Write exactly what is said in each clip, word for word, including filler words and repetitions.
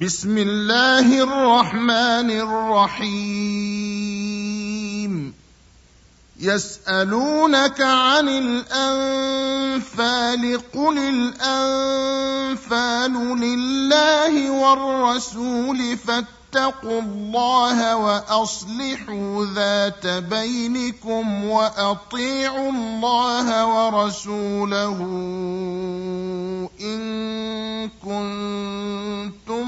بسم الله الرحمن الرحيم يسألونك عن الأنفال قل الأنفال لله والرسول فاتقوا الله وأصلحوا ذات بينكم وأطيعوا الله ورسوله إن كنتم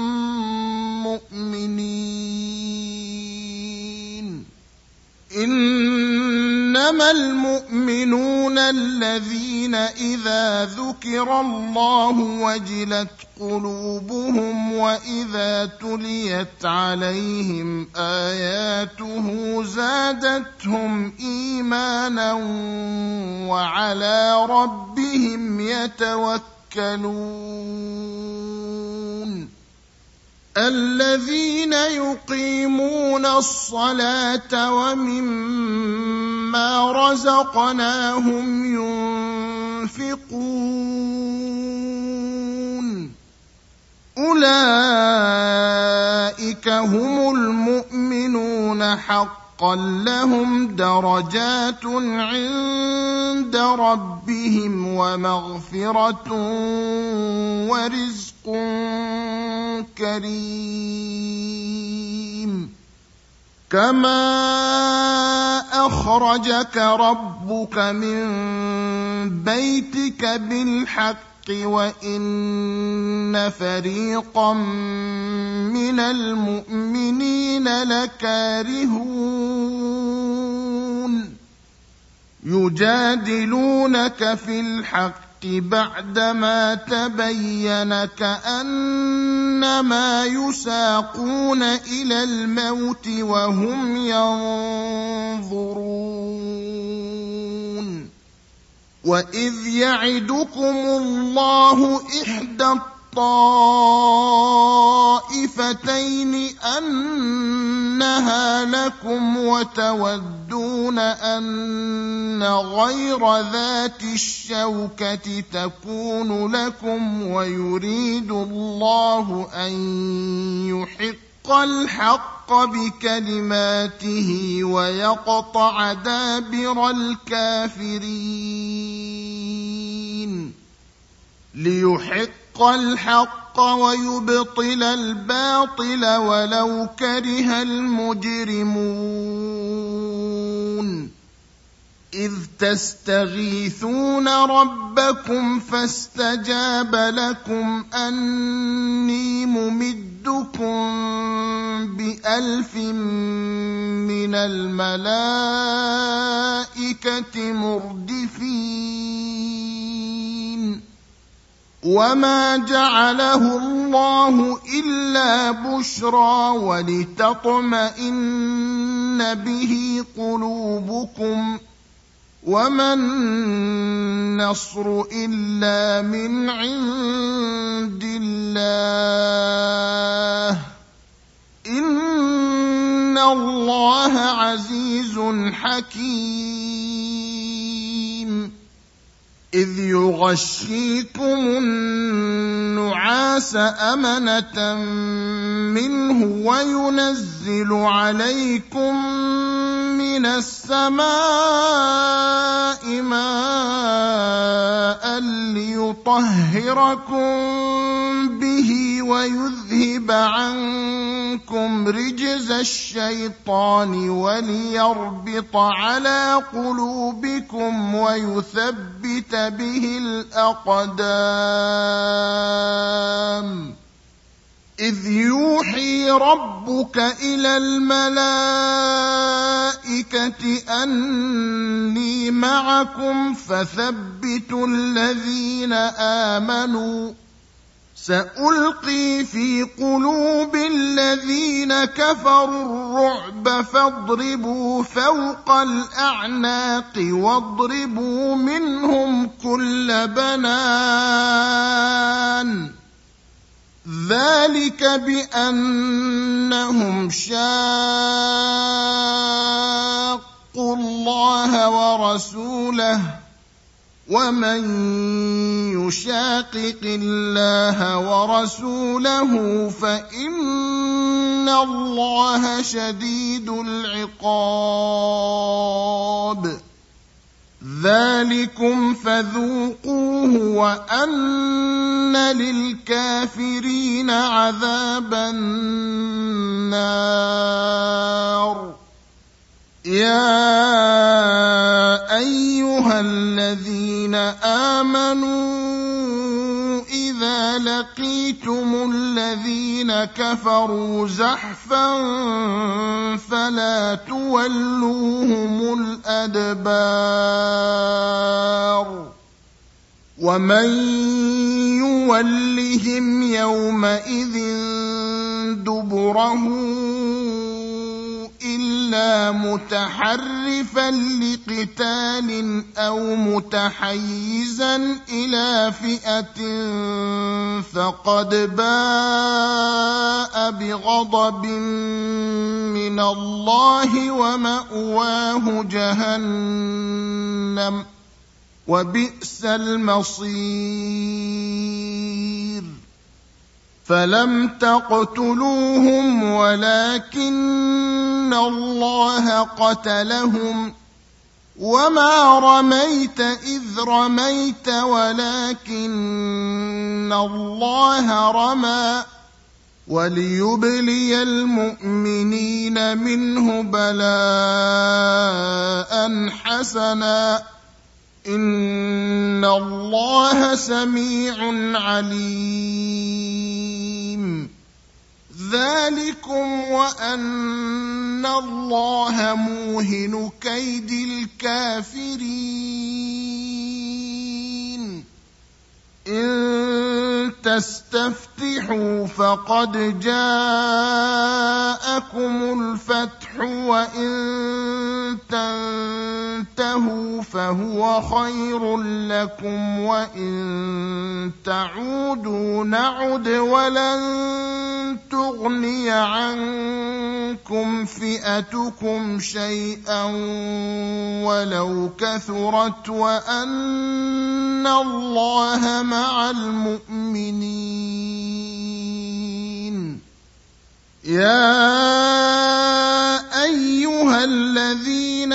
مؤمنين إنما المؤمنون الذين إذا ذكر الله وجلت قلوبهم وإذا تليت عليهم آياته زادتهم إيمانا وعلى ربهم يتوكلون الذين يقيمون الصلاة ومما رزقناهم ينفقون أولئك هم المؤمنون حقا لهم درجات عند ربهم ومغفرة ورزق كريم كما أخرجك ربك من بيتك بالحق وإن فريقا من المؤمنين لكارهون يجادلونك في الحق بعدما تبين كأنما يساقون إلى الموت وهم ينظرون وإذ يعدكم الله إحدى الطائفتين أنها لكم وتودون أن غير ذات الشوكة تكون لكم ويريد الله أن يحق الحق بكلماته ويقطع دابر الكافرين ليحق الحق ويبطل الباطل ولو كره المجرمون إذ تستغيثون ربكم فاستجاب لكم أني ممدكم بألف من الملائكة مردفين وما جعله الله إلا بشرى ولتطمئن به قلوبكم وما النصر إلا من عند الله إن الله عزيز حكيم إذ يغشيكم النعاس أمنة منه وينزل عليكم من السماء ماء ليطهركم به ويذهب عنكم رجز الشيطان وليربط على قلوبكم ويثبت به الأقدام إذ يوحي ربك إلى الملائكة أني معكم فثبتوا الذين آمنوا سألقي في قلوب الذين كفروا الرعب فاضربوا فوق الأعناق واضربوا منهم كل بنان ذلك بأنهم شاقوا الله ورسوله ومن يشاقق الله ورسوله فإن الله شديد العقاب. ذلكم فذوقوه وأن للكافرين عذاب النار. يا أيها الذين آمنوا إذا لقيتم الذين كفروا زحفا فلا تولوهم الأدبار ومن يولهم يومئذ دبره إلا متحرفا لقتال أو متحيزا إلى فئة فقد باء بغضب من الله ومأواه جهنم وبئس المصير. فلم تقتلوهم ولكن الله قتلهم وما رميت إذ رميت ولكن الله رمى وليبلي المؤمنين منه بلاء حسنا إن الله سميع عليم. ذلكم وأن الله موهن كيد الكافرين. إن تستفتحوا فقد جاءكم الفتح وإن تنتهوا فهو خير لكم وإن تعودوا نعد ولن تغني عنكم فئتكم شيئا ولو كثرت وأن الله مع المؤمنين. يا أيها الذين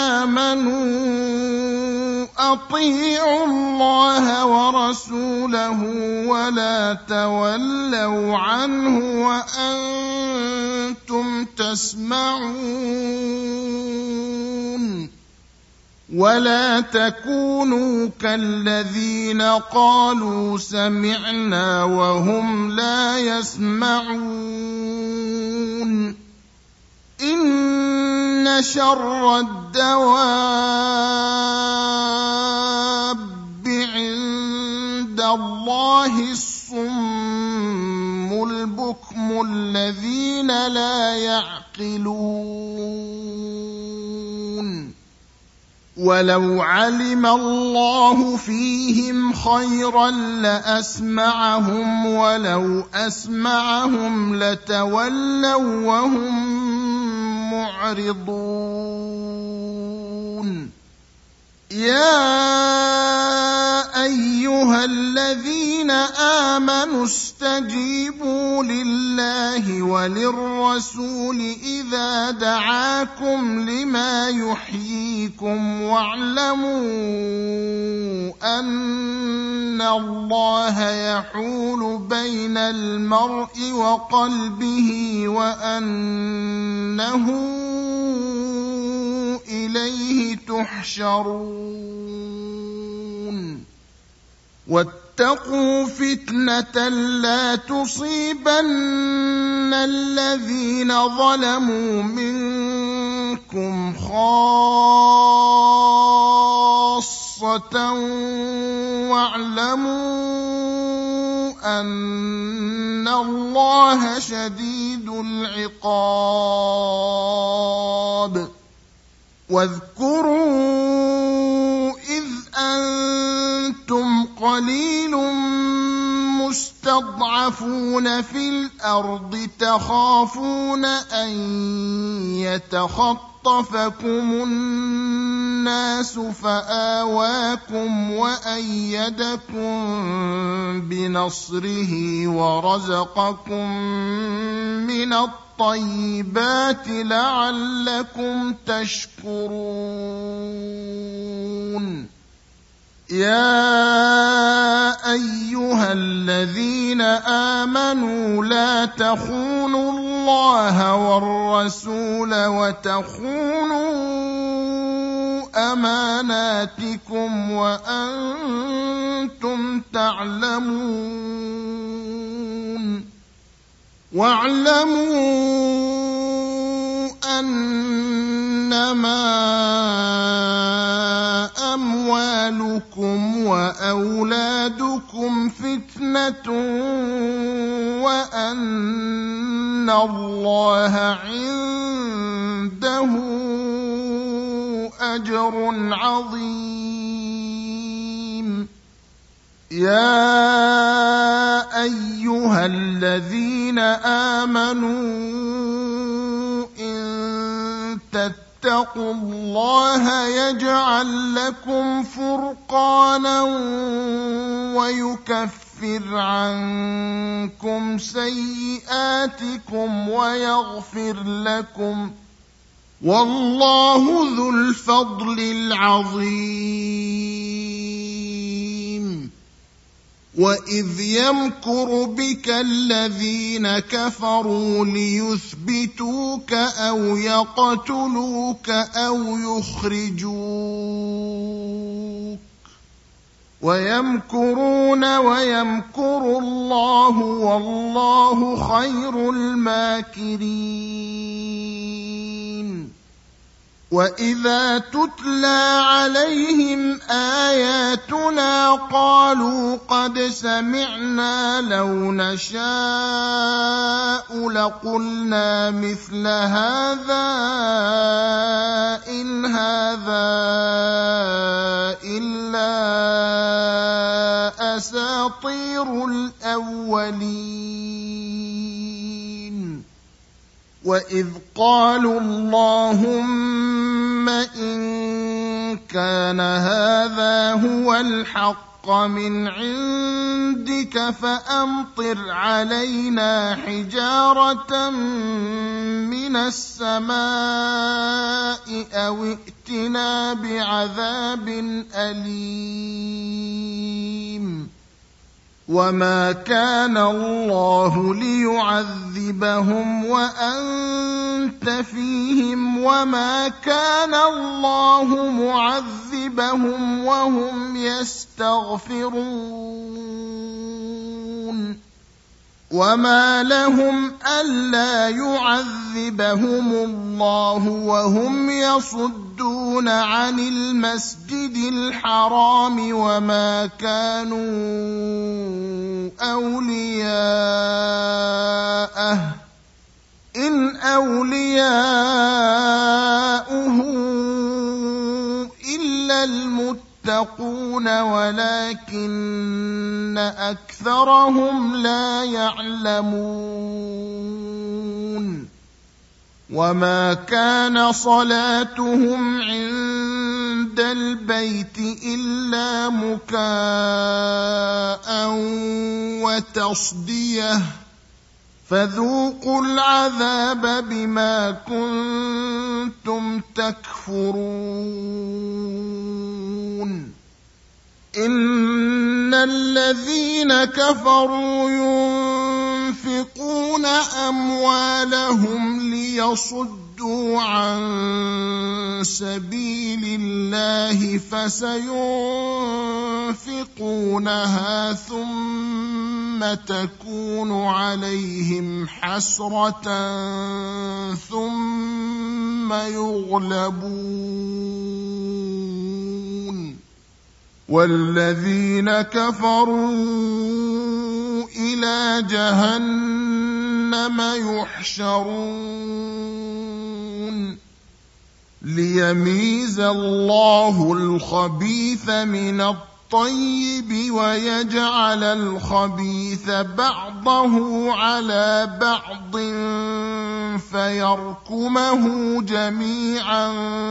آمنوا أطيعوا الله ورسوله ولا تولوا عنه وأنتم تسمعون ولا تكونوا كالذين قالوا سمعنا وهم لا يسمعون. إن شر الدواب عند الله الصم البكم الذين لا يعقلون. ولو علم الله فيهم خيرا لأسمعهم ولو أسمعهم لتولوا وهم معرضون. يا أيها الذين آمنوا استجيبوا لله وللرسول إذا دعاكم لما يحييكم واعلموا أن الله يحول بين المرء وقلبه وأنه إليه تحشرون. واتقوا فتنة لا تصيبن الذين ظلموا منكم خاصة واعلموا أن الله شديد العقاب. واذكروا إذ أنتم قليل مستضعفون في الأرض تخافون أن يتخطفكم الناس النَّاسُ فَآوَاكُمْ وَأَيَّدَكُم بِنَصْرِهِ وَرَزَقَكُم مِّنَ الطَّيِّبَاتِ لَعَلَّكُمْ تَشْكُرُونَ يَا أَيُّهَا الَّذِينَ آمَنُوا لَا تَخُونُوا اللَّهَ وَالرَّسُولَ وَتَخُونُوا أَمَانَاتِكُمْ وَأَنتُمْ تَعْلَمُونَ وَاعْلَمُوا أَنَّمَا أَمْوَالُكُمْ وَأَوْلَادُكُمْ فِتْنَةٌ وَأَنَّ اللَّهَ عِندَهُ أَجْرٌ عَظِيمٌ يَا أَيُّهَا الَّذِينَ آمَنُوا إِن تَتَّقُوا اللَّهَ يَجْعَل لَّكُمْ فُرْقَانًا وَيُكَفِّرْ عَنكُمْ سَيِّئَاتِكُمْ وَيَغْفِرْ لَكُمْ ۗ وَاللَّهُ ذُو الْفَضْلِ الْعَظِيمِ وَإِذْ يَمْكُرُ بِكَ الَّذِينَ كَفَرُوا لِيُثْبِتُوكَ أَوْ يَقْتُلُوكَ أَوْ يُخْرِجُوكَ وَيَمْكُرُونَ وَيَمْكُرُ اللَّهُ وَاللَّهُ خَيْرُ الْمَاكِرِينَ وَإِذَا تُتْلَىٰ عَلَيْهِمْ آيَاتُنَا قَالُوا قَدْ سَمِعْنَا لَوْ نَشَاءُ لَقُلْنَا مِثْلَ هَٰذَا إِنْ هَٰذَا إِلَّا أَسَاطِيرُ الْأَوَّلِينَ وَإِذْ قَالُوا اللَّهُمَّ إِن كَانَ هَٰذَا هُوَ الْحَقَّ مِنْ عِندِكَ فَأَمْطِرْ عَلَيْنَا حِجَارَةً مِّنَ السَّمَاءِ أَوِ ائْتِنَا بِعَذَابٍ أَلِيمٍ وَمَا كَانَ اللَّهُ لِيُعَذِّبَهُمْ وَأَنتَ فِيهِمْ وَمَا كَانَ اللَّهُ مُعَذِّبَهُمْ وَهُمْ يَسْتَغْفِرُونَ وَمَا لَهُمْ أَلَّا يُعَذِّبَهُمُ اللَّهُ وَهُمْ يَصُدُّونَ عَنِ الْمَسْجِدِ الْحَرَامِ وَمَا كَانُوا أَوْلِيَاءَهُ إِنْ أَوْلِيَاؤُهُ إِلَّا الْمُتَّقُونَ وَلَٰكِنَّ أَكْثَرَهُمْ لَا يَعْلَمُونَ وَمَا كَانَ صَلَاتُهُمْ عِندَ الْبَيْتِ إِلَّا مُكَاءً وَتَصْدِيَةً فَذُوقُوا الْعَذَابَ بِمَا كُنتُمْ تَكْفُرُونَ إِنَّ الَّذِينَ كَفَرُوا يُنفِقُونَ أَمْوَالَهُمْ لِيَصُدُّوا عَن سَبِيلِ اللَّهِ فَسَيُنفِقُونَهَا ثُمَّ تَكُونُ عَلَيْهِمْ حَسْرَةً ثُمَّ يُغْلَبُونَ وَالَّذِينَ كَفَرُوا إِلَىٰ جَهَنَّمَ يُحْشَرُونَ لِيَمِيزَ اللَّهُ الْخَبِيثَ مِنَ الطيب ويجعل الخبيث بعضه على بعض فيركمه جميعا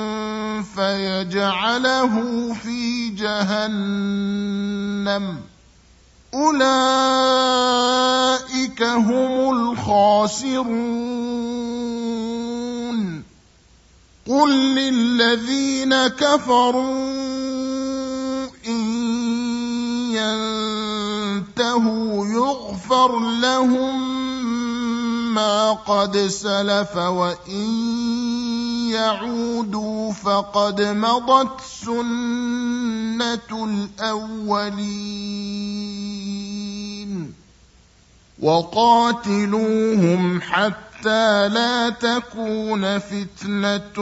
فيجعله في جهنم أولئك هم الخاسرون قل للذين كفروا إن ينتهوا يغفر لهم ما قد سلف وإن يعودوا فقد مضت سنة الأولين وقاتلوهم حتى لا تكون فتنة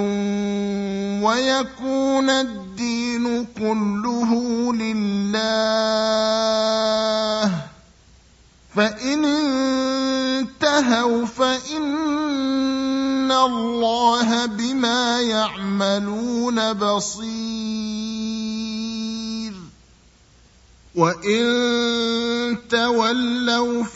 ويكون الدين كله لله فإن انتهوا فإن الله بما يعملون بصير وإن تولوا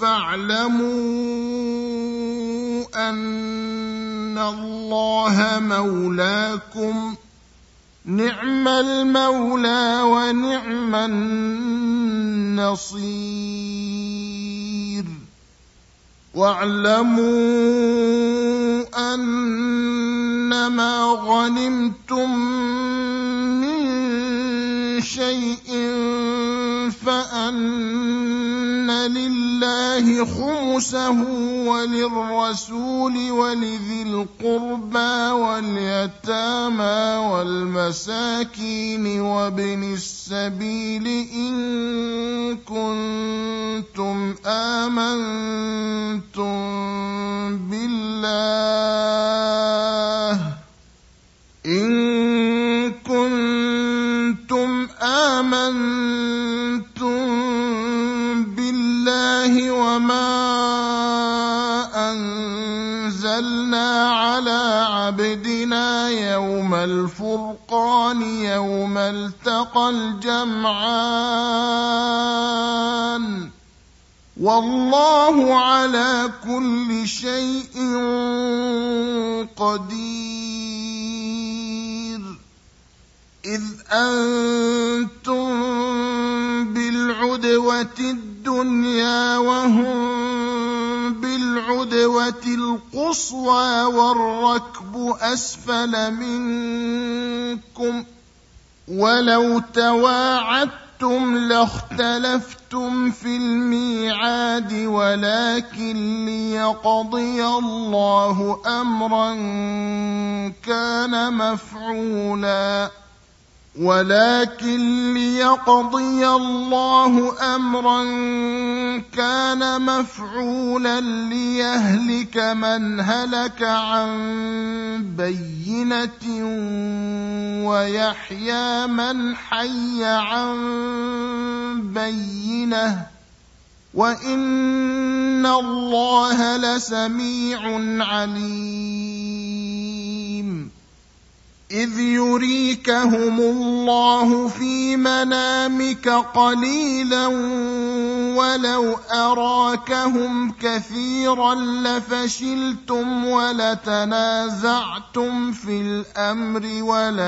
فاعلموا أن الله مولاكم نعم المولى ونعم النصير واعلموا أنما غنمتم من شيء فأن لله خمسه وللرسول ولذي القربى واليتامى والمساكين وابن السبيل إن كنتم آمنتم بالله إن كنتم آمنتم بالله وما أنزلنا على عبدنا يوم الفرقان يوم التقى الجمعان والله على كل شيء قدير إذ أنتم بالعدوة الدنيا وهم بالعدوة القصوى والركب أسفل منكم ولو تواعدتم لاختلفتم في الميعاد ولكن ليقضي الله أمرا كان مفعولا ولكن ليقضي الله أمرا كان مفعولا ليهلك من هلك عن بينة ويحيى من حي عن بينة وإن الله لسميع عليم إذ يريكهم الله في منامك قليلا ولو أراكهم كثيرا لفشلتم ولتنازعتم في الأمر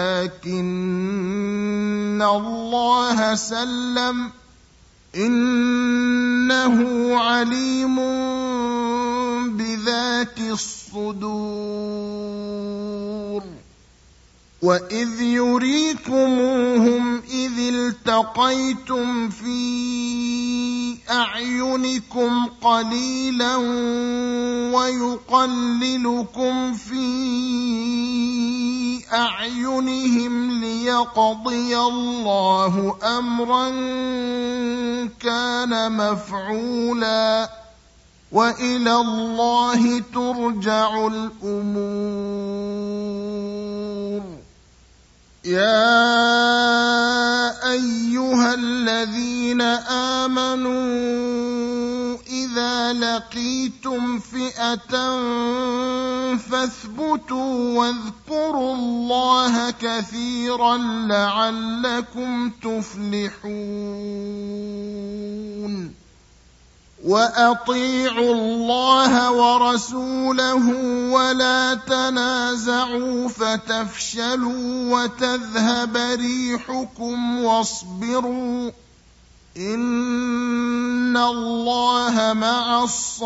ولكن الله سلم إنه عليم بذات الصدور وإذ يريكموهم إذ التقيتم في أعينكم قليلا ويقللكم في أعينهم ليقضي الله أمرا كان مفعولا وإلى الله ترجع الأمور يا أيها الذين آمنوا إذا وإذا لقيتم فئة فاثبتوا واذكروا الله كثيرا لعلكم تفلحون وأطيعوا الله ورسوله ولا تنازعوا فتفشلوا وتذهب ريحكم واصبروا إن الله مع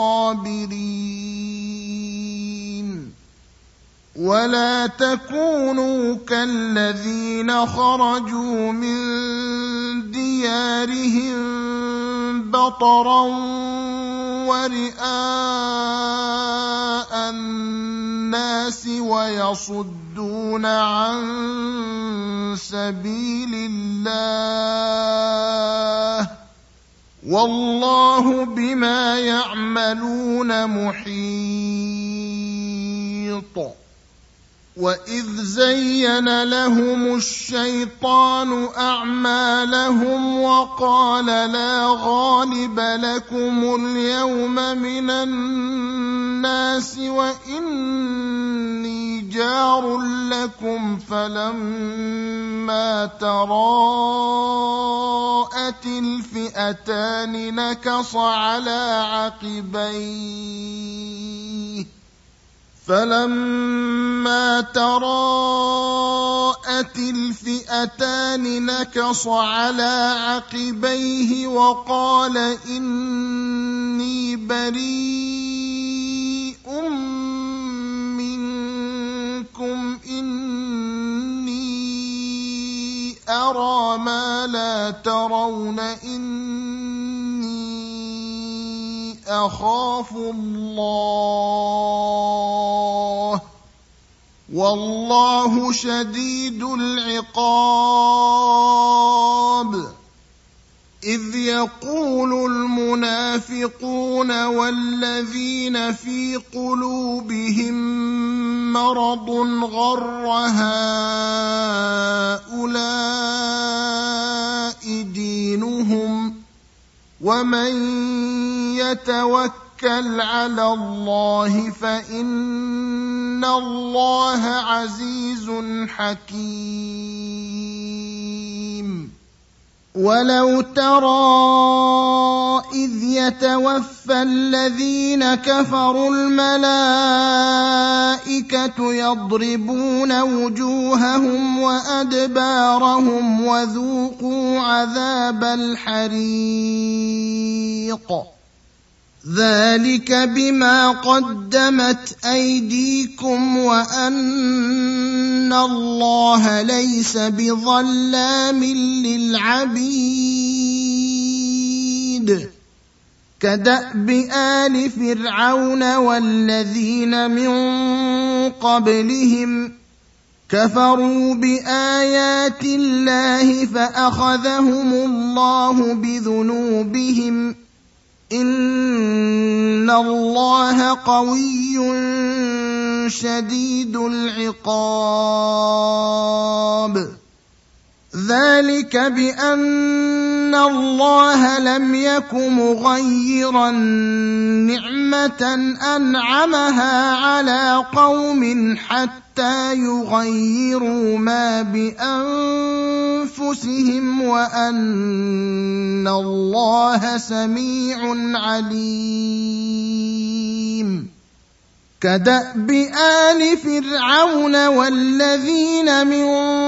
الصابرين ولا تكونوا كالذين خرجوا من ديارهم بطرا ورئاء الناس ويصدون عن سبيل الله والله بما يعملون محيط وإذ زين لهم الشيطان أعمالهم وقال لا غالب لكم اليوم من الناس وإني جار لكم فلما تراءت الفئتان نكص على عقبيه فلما تراءت الفئتان نكص على عقبيه وقال إني بريء منكم إني أرى ما لا ترون إني أخاف الله والله شديد العقاب إذ يقول المنافقون والذين في قلوبهم مرض غر هؤلاء دينهم ومن يتوكل على الله فإن الله عزيز حكيم ولو ترى إذ يتوفى الذين كفروا الملائكة يضربون وجوههم وأدبارهم وذوقوا عذاب الحريق ذلك بما قدمت أيديكم وأن الله ليس بظلام للعبيد كدأب آل فرعون والذين من قبلهم كفروا بآيات الله فأخذهم الله بذنوبهم إن الله قوي شديد العقاب ذلك بأن الله لم يك مغيرا نعمة أنعمها على قوم حتى يغيروا ما بأنفسهم وأن الله سميع عليم كدأب آل فرعون والذين من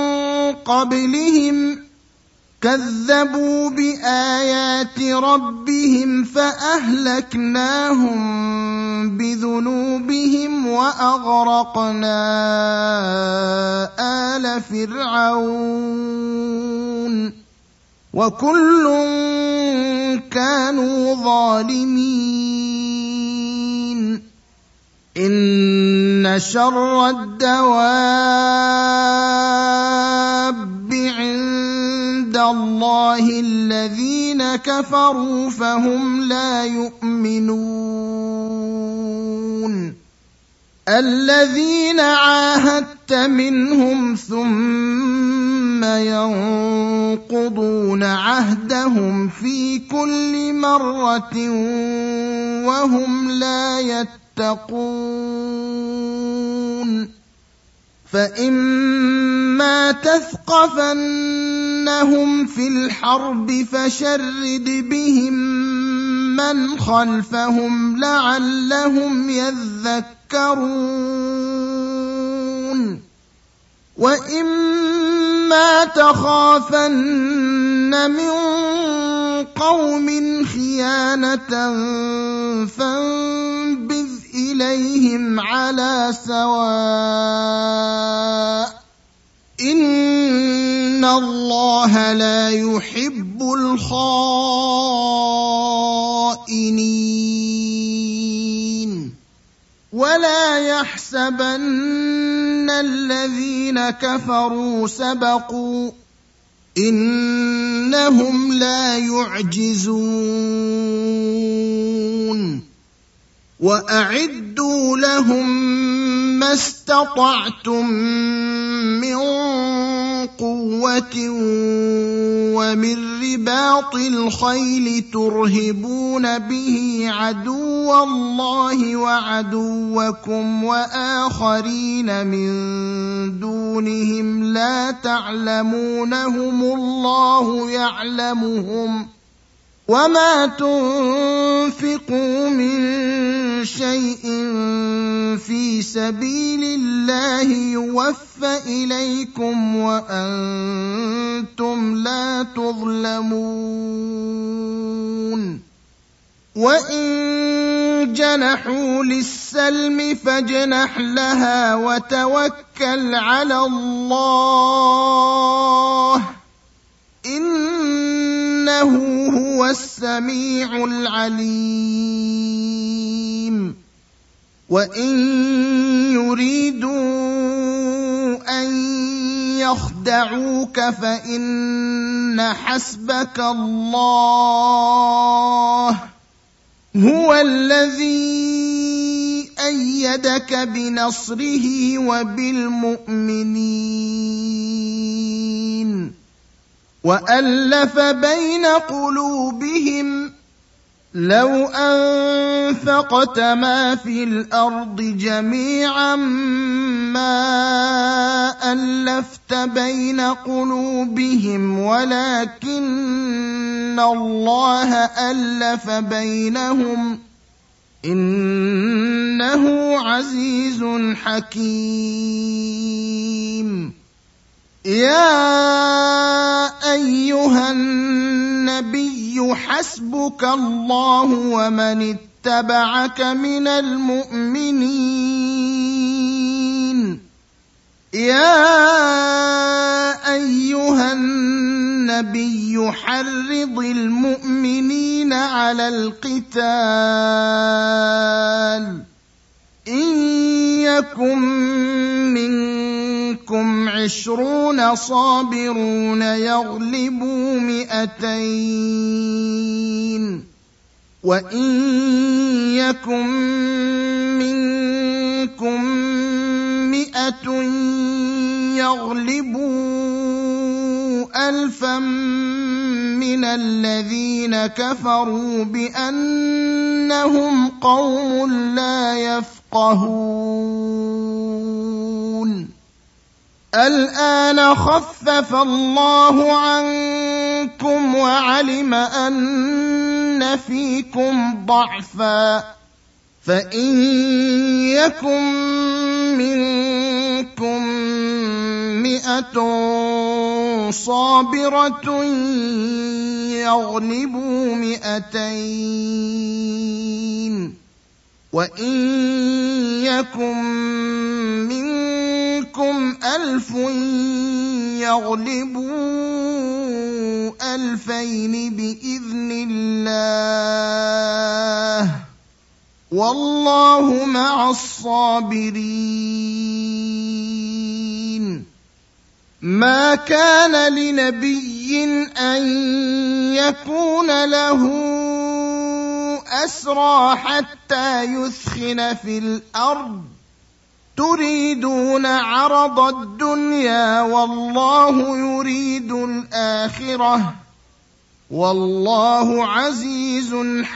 قبلهم كذبوا بآيات ربهم فأهلكناهم بذنوبهم وأغرقنا آل فرعون وكل كانوا ظالمين إن شر الدواب عند الله الذين كفروا فهم لا يؤمنون الذين عاهدت منهم ثم ثم ينقضون عهدهم في كل مرة وهم لا يتقون فإما تثقفنهم في الحرب فشرد بهم من خلفهم لعلهم يذكرون وإما تخافن من قوم خيانة فانبذ إليهم على سواء إن الله لا يحب الخائنين ولا يحسبن الذين كفروا سبقوا إنهم لا يعجزون وأعدوا لهم ما استطعتم من قوة ومن رباط الخيل ترهبون به عدو الله وعدوكم وآخرين من دونهم لا تعلمونهم الله يعلمهم وما تنفقوا من شيء في سبيل الله يوفى إليكم وأنتم لا تظلمون وإن جنحوا للسلم فاجنح لها وتوكل على الله إنه هو السميع العليم وإن يريدوا أن يخدعوك فإن حسبك الله هو الذي أيدك بنصره وبالمؤمنين وألف بين قلوبهم لو أنفقت ما في الأرض جميعا ما ألفت بين قلوبهم ولكن الله ألف بينهم إنه عزيز حكيم يا أيها النبي حسبك الله ومن اتبعك من المؤمنين يا أيها النبي حرض المؤمنين على القتال إن يكن منكم عشرون صابرون يغلبوا مئتين وإن يكن منكم مئة يغلبوا ألفا من الذين كفروا بأنهم قوم لا يفقهون الآن خفف الله عنكم وعلم أن فيكم ضعفا فإن يكن منكم مئة صابرة يغلبوا مئتين وإن يكن منكم ألف يغلبوا ألفين بإذن الله والله مع الصابرين ما كان لنبي أن يكون له أسرى حتى يثخن في الأرض تريدون عرض الدنيا والله يريد الآخرة والله عزيز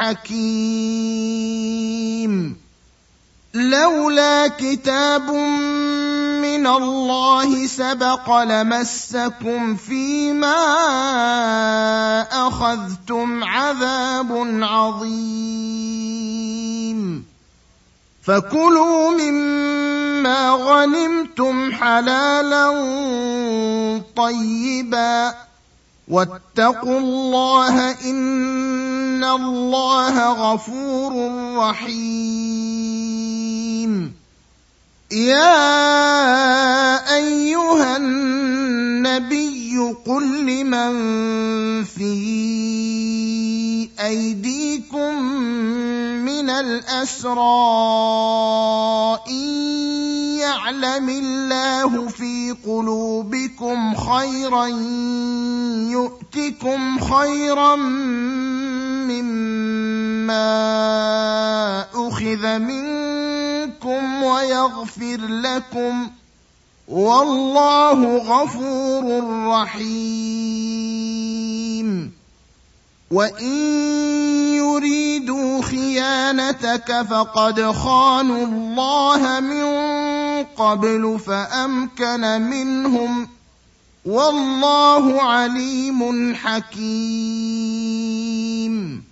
حكيم. لولا كتاب من الله سبق لمسكم فيما أخذتم عذاب عظيم. فكلوا مما غنمتم حلالا طيبا واتقوا الله إن الله غفور رحيم. يا أيها النبي قل لمن في أيديكم من الأسرى إن يعلم الله في قلوبكم خيرا يؤتكم خيرا مما أخذ منكم ويغفر لكم والله غفور رحيم. وإن يريدوا خيانتك فقد خانوا الله من قبل فأمكن منهم والله عليم حكيم.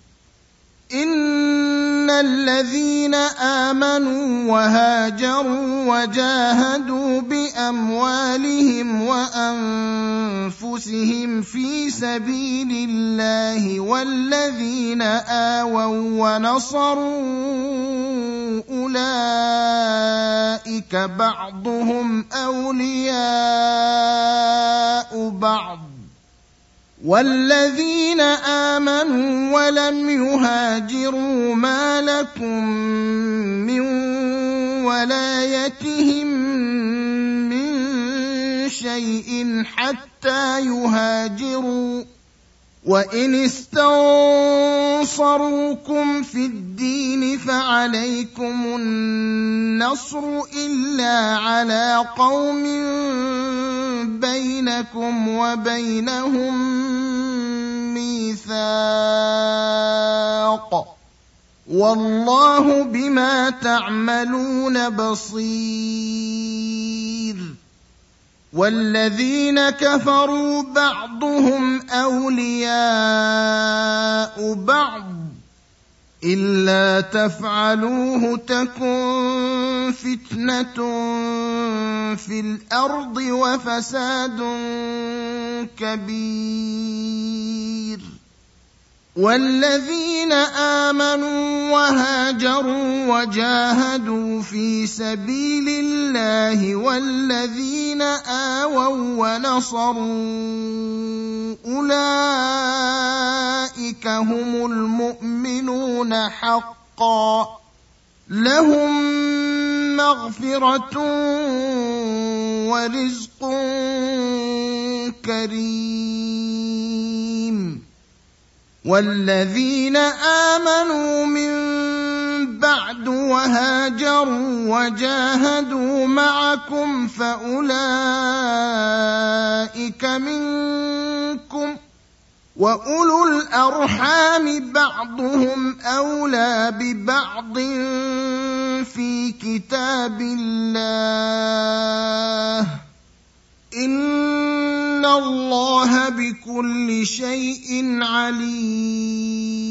إن الذين آمنوا وهاجروا وجاهدوا بأموالهم وأنفسهم في سبيل الله والذين آووا ونصروا أولئك بعضهم أولياء بعض والذين آمنوا ولم يهاجروا ما لكم من ولايتهم من شيء حتى يهاجروا وإن استنصروكم في الدين فعليكم النصر إلا على قوم بينكم وبينهم ميثاق والله بما تعملون بصير. والذين كفروا بعضهم أولياء بعض إلا تفعلوه تكن فتنة في الأرض وفساد كبير. والذين آمنوا وهاجروا وجاهدوا في سبيل الله والذين آووا ونصروا أولئك هم المؤمنون حقا لهم مغفرة ورزق كريم. والذين آمنوا من بعد وهاجروا وجاهدوا معكم فأولئك منكم وأولو الأرحام بعضهم أولى ببعض في كتاب الله إن الله بكل شيء عليم.